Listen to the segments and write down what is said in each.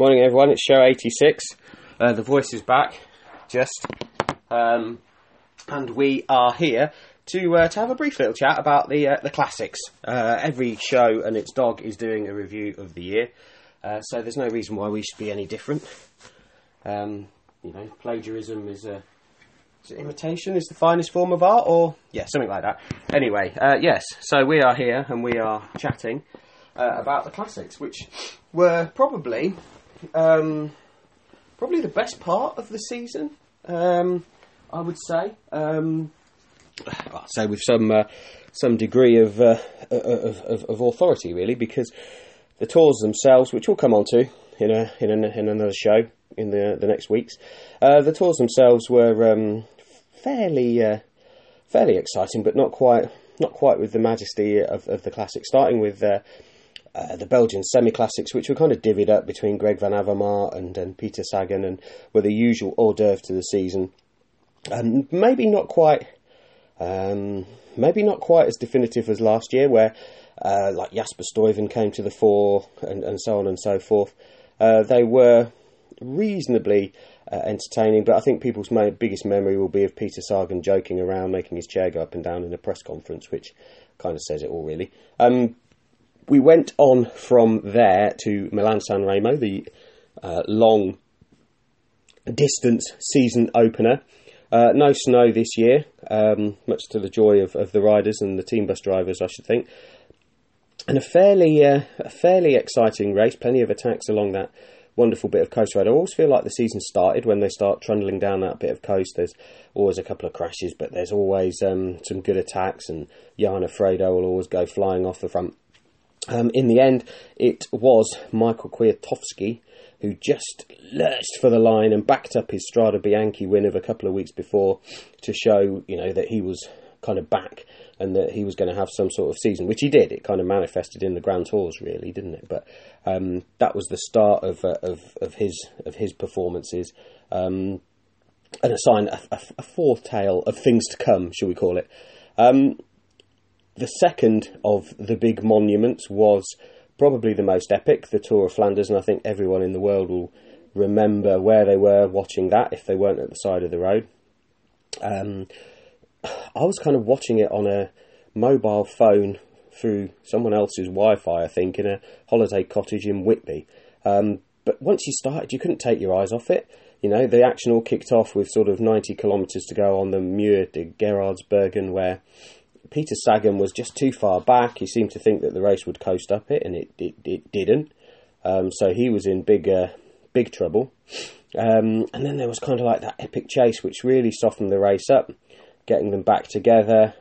Morning everyone, it's show 86. The voice is back, and we are here to have a brief little chat about the classics. Every show and its dog is doing a review of the year, so there's no reason why we should be any different. Plagiarism is imitation is the finest form of art, or something like that. Anyway, so we are here and we are chatting about the classics, which were probably the best part of the season. I would say, I'll say with some degree of authority, really, because the tours themselves, which we'll come on to in another show in the next weeks, the tours themselves were fairly exciting, but not quite with the majesty of the classics. Starting with the Belgian semi-classics, which were kind of divvied up between Greg van Avermaet and Peter Sagan, and were the usual hors d'oeuvre to the season. Maybe not quite as definitive as last year, where like Jasper Stuyven came to the fore, and so on and so forth. They were reasonably entertaining, but I think people's biggest memory will be of Peter Sagan joking around, making his chair go up and down in a press conference, which kind of says it all, really. We went on from there to Milan-San Remo, the long distance season opener. No snow this year, much to the joy of the riders and the team bus drivers, I should think. And a fairly exciting race, plenty of attacks along that wonderful bit of coast road. I always feel like the season started when they start trundling down that bit of coast. There's always a couple of crashes, but there's always some good attacks, and Johan Alfredo will always go flying off the front. In the end, it was Michael Kwiatkowski who just lurched for the line and backed up his Strade Bianche win of a couple of weeks before to show, that he was kind of back and that he was going to have some sort of season, which he did. It kind of manifested in the Grand Tours, really, didn't it? But that was the start of his performances, and a sign, a foretale of things to come, shall we call it. The second of the big monuments was probably the most epic, the Tour of Flanders, and I think everyone in the world will remember where they were watching that if they weren't at the side of the road. I was kind of watching it on a mobile phone through someone else's Wi-Fi, I think, in a holiday cottage in Whitby. But once you started, you couldn't take your eyes off it. The action all kicked off with sort of 90 kilometres to go on the Muur de Gerardsbergen, where Peter Sagan was just too far back. He seemed to think that the race would coast up it, and it didn't. So he was in big trouble. And then there was kind of like that epic chase, which really softened the race up, getting them back together.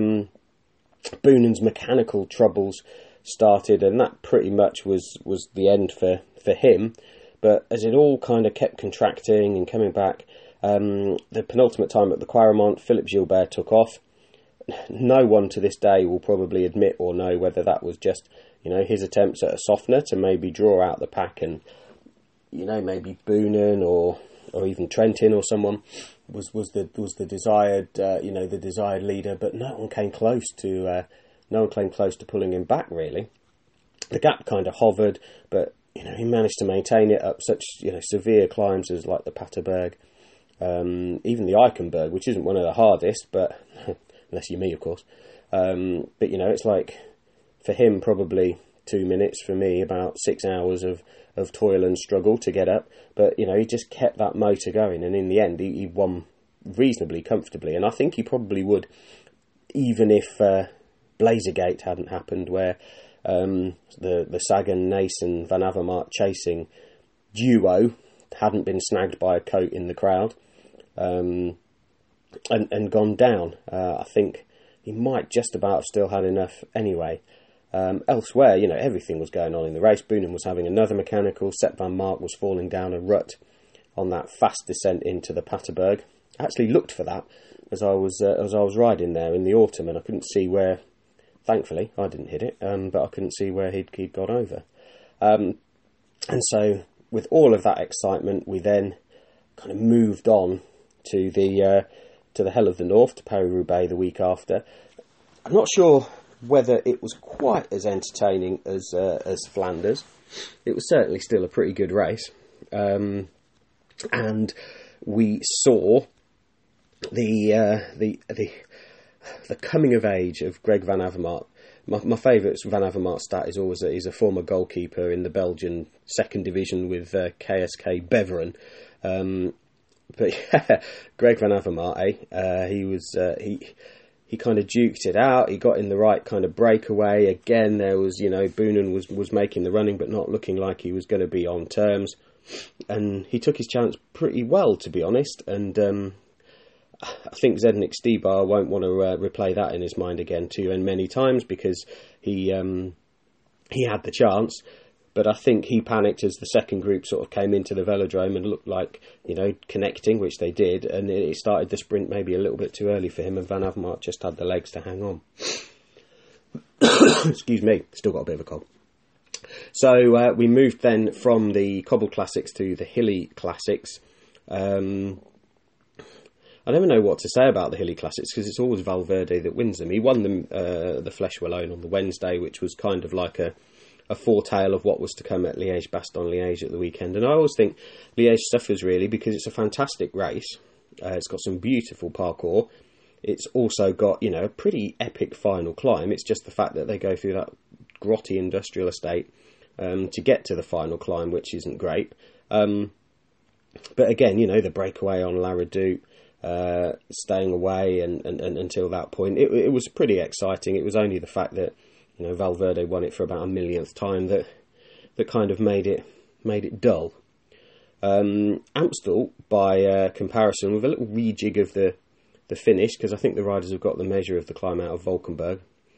Boonen's mechanical troubles started, and that pretty much was the end for him. But as it all kind of kept contracting and coming back, the penultimate time at the Quaremont, Philippe Gilbert took off. No one to this day will probably admit or know whether that was just, his attempts at a softener to maybe draw out the pack, and, maybe Boonen or even Trentin or someone was the desired, the desired leader, but no one came close to pulling him back, really. The gap kind of hovered, but, he managed to maintain it up such, severe climbs as like the Paterberg, even the Eichenberg, which isn't one of the hardest, but unless you're me, of course. But, it's like, for him, probably 2 minutes, for me, about 6 hours of toil and struggle to get up. But, he just kept that motor going. And in the end, he won reasonably comfortably. And I think he probably would, even if Blazergate hadn't happened, where the Sagan, Naesen, Van Avermaet chasing duo hadn't been snagged by a coat in the crowd. And gone down. I think he might just about have still had enough anyway. Elsewhere, everything was going on in the race. Boonen was having another mechanical. Sepp van Mark was falling down a rut on that fast descent into the Paterberg. I actually looked for that as I was riding there in the autumn, and I couldn't see where. Thankfully, I didn't hit it, but I couldn't see where he'd got over. And so, with all of that excitement, we then kind of moved on to the Hell of the North, to Paris-Roubaix the week after. I'm not sure whether it was quite as entertaining as Flanders. It was certainly still a pretty good race, and we saw the coming of age of Greg Van Avermaet. My favourite Van Avermaet stat is always that he's a former goalkeeper in the Belgian second division with KSK Beveren. But yeah, Greg Van Avermaet, he kind of duked it out. He got in the right kind of breakaway. Again, there was, Boonen was making the running, but not looking like he was going to be on terms. And he took his chance pretty well, to be honest. And I think Zdeněk Stybar won't want to replay that in his mind again too many times, because he had the chance. But I think he panicked as the second group sort of came into the velodrome and looked like, connecting, which they did. And it started the sprint maybe a little bit too early for him, and Van Avermaet just had the legs to hang on. Excuse me, still got a bit of a cold. So we moved then from the Cobble Classics to the Hilly Classics. I never know what to say about the Hilly Classics, because it's always Valverde that wins them. He won them, the Flèche Wallonne, on the Wednesday, which was kind of like a foretale of what was to come at Liège-Bastogne-Liège at the weekend. And I always think Liège suffers really because it's a fantastic race. It's got some beautiful parkour. It's also got, a pretty epic final climb. It's just the fact that they go through that grotty industrial estate to get to the final climb, which isn't great. But again, the breakaway on La Redoute, staying away and until that point, it was pretty exciting. It was only the fact that Valverde won it for about a millionth time that kind of made it dull. Amstel, by comparison, with a little rejig of the finish, because I think the riders have got the measure of the climb out of Valkenburg,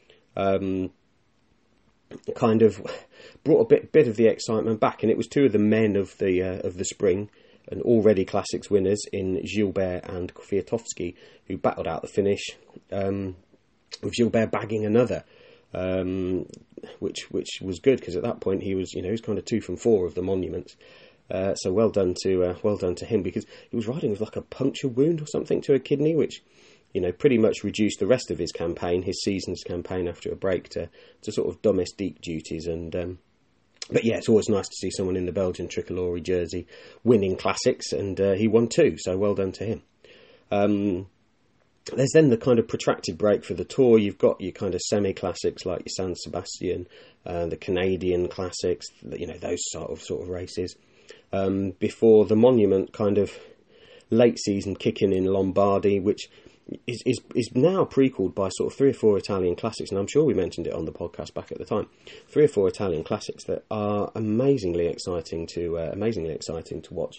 kind of brought a bit of the excitement back, and it was two of the men of the spring, and already Classics winners in Gilbert and Kwiatkowski, who battled out the finish, with Gilbert bagging another. Which was good, because at that point he was kind of 2 from 4 of the monuments. So well done to him, because he was riding with like a puncture wound or something to a kidney, which pretty much reduced the rest of his campaign, his season's campaign after a break, to sort of domestique duties. And but yeah, it's always nice to see someone in the Belgian tricolore jersey winning Classics, and he won 2, so well done to him. There's then the kind of protracted break for the Tour. You've got your kind of semi-classics like your San Sebastian, the Canadian Classics, those sort of races. Before the Monument kind of late season kicking in Lombardy, which is now prequelled by sort of 3 or 4 Italian classics, and I'm sure we mentioned it on the podcast back at the time. 3 or 4 Italian classics that are amazingly exciting to watch.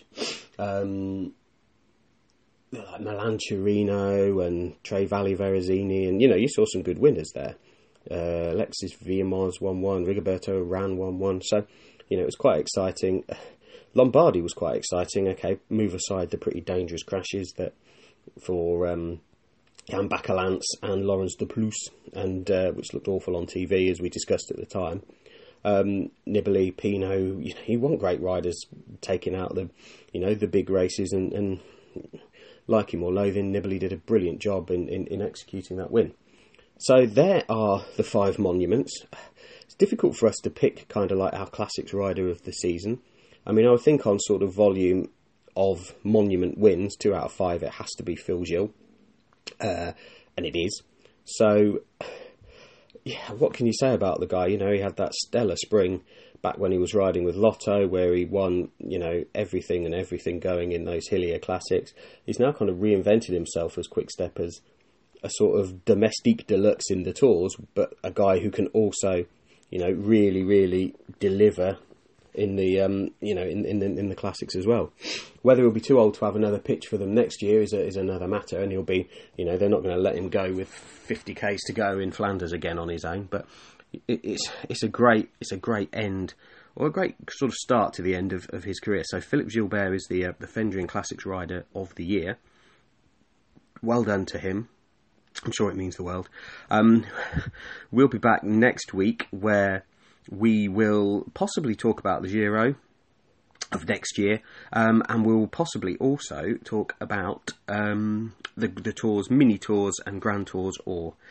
Like Milan Torino and Tre Valli Verresini, and you saw some good winners there. Alexis Villamos 1-1, Rigoberto Urán 1-1. So it was quite exciting. Lombardy was quite exciting. Okay, move aside the pretty dangerous crashes that for Jan Bakelants and Laurens de Plus, and which looked awful on TV, as we discussed at the time. Nibali, Pinot, you want great riders taking out the big races, and like him or loathe him, Nibali did a brilliant job in executing that win. So there are the 5 monuments. It's difficult for us to pick kind of like our Classics rider of the season. I mean, I would think on sort of volume of monument wins, 2 out of 5, it has to be Phil Gilles. And it is. So, yeah, what can you say about the guy? He had that stellar spring back when he was riding with Lotto, where he won, everything going in those Hillier Classics. He's now kind of reinvented himself as Quick-Step as a sort of domestique deluxe in the Tours, but a guy who can also, really, really deliver in the, in the Classics as well. Whether he'll be too old to have another pitch for them next year is another matter, and he'll be, they're not going to let him go with 50Ks to go in Flanders again on his own, but it's a great end, or a great sort of start to the end of his career. So Philippe Gilbert is the Fendrian Classics rider of the year. Well done to him. I'm sure it means the world. We'll be back next week, where we will possibly talk about the Giro of next year, and we'll possibly also talk about the tours, mini tours and grand tours, or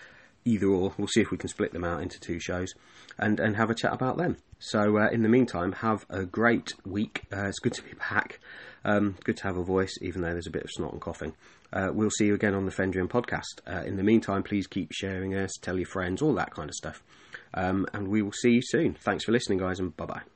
either or. We'll see if we can split them out into 2 shows and have a chat about them. So in the meantime, have a great week. It's good to be back. Good to have a voice, even though there's a bit of snot and coughing. We'll see you again on the Fendrian podcast. In the meantime, please keep sharing us, tell your friends, all that kind of stuff. And we will see you soon. Thanks for listening, guys, and bye-bye.